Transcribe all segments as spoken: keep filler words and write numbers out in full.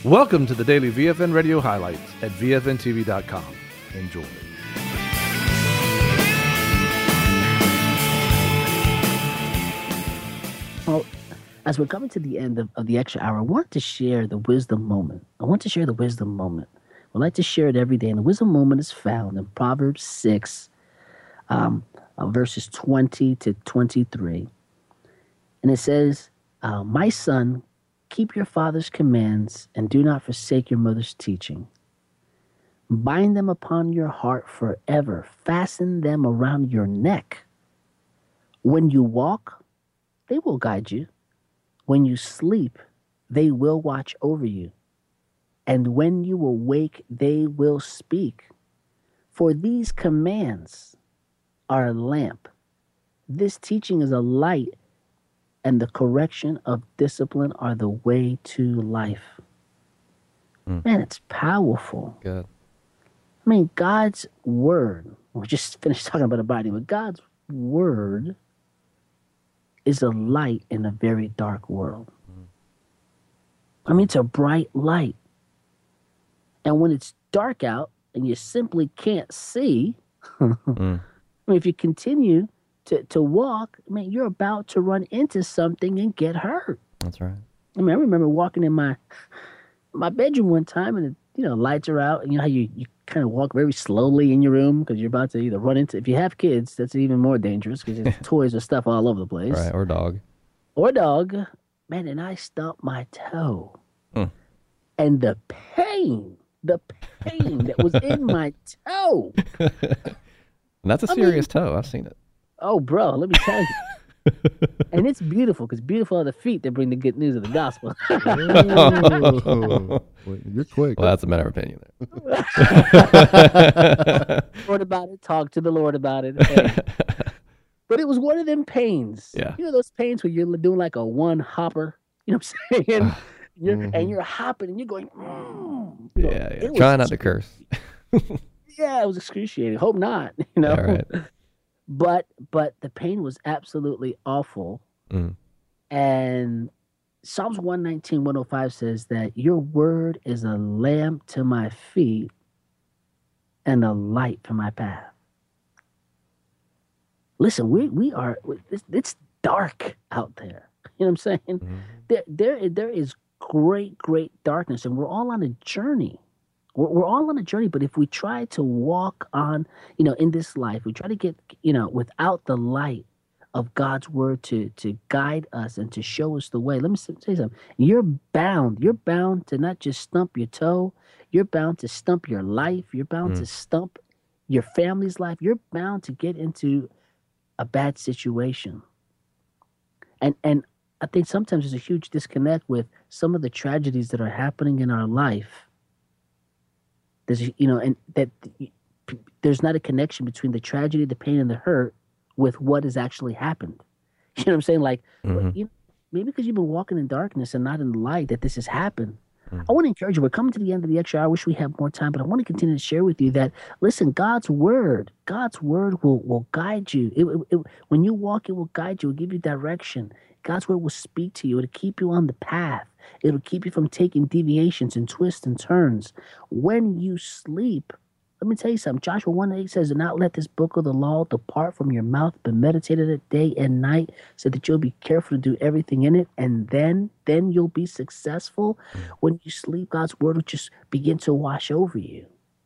Welcome to the daily V F N Radio highlights at V F N T V dot com. Enjoy. Well, as we're coming to the end of, of the extra hour, I want to share the wisdom moment. I want to share the wisdom moment. I like to share it every day. And the wisdom moment is found in Proverbs six, um, uh, verses twenty to twenty-three. And it says, uh, my son, keep your father's commands and do not forsake your mother's teaching. Bind them upon your heart forever. Fasten them around your neck. When you walk, they will guide you. When you sleep, they will watch over you. And when you awake, they will speak. For these commands are a lamp. This teaching is a light, and the correction of discipline are the way to life. Mm. Man, it's powerful. Good. I mean, God's word, we just finished talking about the body, but God's word is a light in a very dark world. Mm. I mean, it's a bright light. And when it's dark out and you simply can't see, mm. I mean, if you continue to, to walk, I mean, you're about to run into something and get hurt. That's right. I mean, I remember walking in my my bedroom one time and, you know, lights are out. And you know how you, you kind of walk very slowly in your room because you're about to either run into, if you have kids, that's even more dangerous because there's toys or stuff all over the place. Right, or dog. Or dog. Man, and I stumped my toe. Hmm. And the pain, the pain that was in my toe. And that's a I serious mean, toe. I've seen it. Oh, bro, let me tell you. And it's beautiful because beautiful are the feet that bring the good news of the gospel. Oh, wait, you're quick. Well, that's a matter of opinion there. Lord about it. Talk to the Lord about it. Hey. But it was one of them pains. Yeah. You know those pains where you're doing like a one hopper? You know what I'm saying? You're, Mm-hmm. And you're hopping and you're going, mm. you know, Yeah, yeah. it was Try not to curse. Yeah, it was excruciating. Hope not. You know? All right. But but the pain was absolutely awful. Mm. And Psalms one nineteen, one oh five says that your word is a lamp to my feet and a light for my path. Listen, we we are, it's, it's dark out there. You know what I'm saying? Mm-hmm. There, there, there is great, great darkness, and we're all on a journey. We're, we're all on a journey, but if we try to walk on, you know, in this life, we try to get, you know, without the light of God's word to to guide us and to show us the way. Let me say something. You're bound. You're bound to not just stump your toe. You're bound to stump your life. You're bound Mm. to stump your family's life. You're bound to get into a bad situation. And and I think sometimes there's a huge disconnect with some of the tragedies that are happening in our life. There's, you know, and that there's not a connection between the tragedy, the pain, and the hurt with what has actually happened. You know what I'm saying? Like, Mm-hmm. you know, maybe because you've been walking in darkness and not in the light that this has happened. Mm-hmm. I want to encourage you. We're coming to the end of the extra hour. I wish we had more time, but I want to continue to share with you that, listen, God's word, God's word will, will guide you. It, it, it, when you walk, it will guide you. It will give you direction. God's word will speak to you. It'll keep you on the path. It'll keep you from taking deviations and twists and turns. When you sleep, let me tell you something. Joshua one eight says, do not let this book of the law depart from your mouth, but meditate it day and night so that you'll be careful to do everything in it. And then, then you'll be successful. When you sleep, God's word will just begin to wash over you.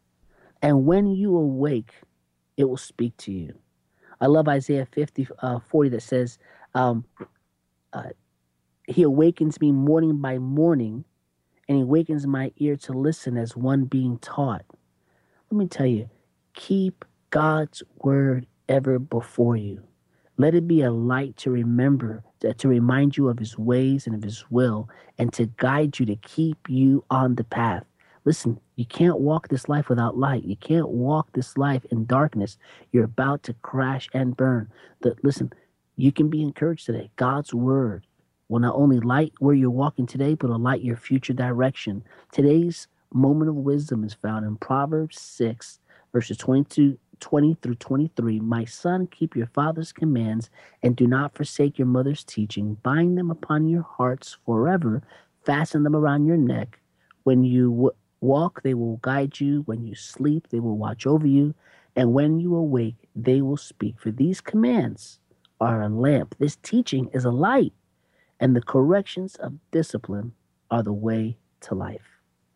And when you awake, it will speak to you. I love Isaiah fifty, uh, forty that says, um, uh, he awakens me morning by morning, and he awakens my ear to listen as one being taught. Let me tell you, keep God's word ever before you. Let it be a light to remember, to, to remind you of his ways and of his will, and to guide you, to keep you on the path. Listen, you can't walk this life without light. You can't walk this life in darkness. You're about to crash and burn. The, listen, you can be encouraged today. God's word will not only light where you're walking today, but will light your future direction. Today's moment of wisdom is found in Proverbs six, verses twenty-two, twenty through twenty-three. My son, keep your father's commands and do not forsake your mother's teaching. Bind them upon your hearts forever. Fasten them around your neck. When you w- walk, they will guide you. When you sleep, they will watch over you. And when you awake, they will speak. For these commands are a lamp. This teaching is a light. And the corrections of discipline are the way to life.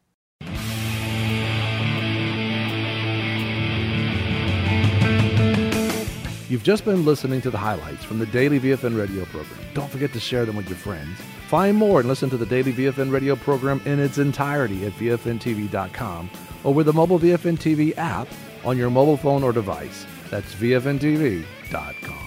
You've just been listening to the highlights from the Daily V F N Radio program. Don't forget to share them with your friends. Find more and listen to the Daily V F N Radio program in its entirety at V F N T V dot com or with the mobile V F N T V app on your mobile phone or device. That's V F N T V dot com.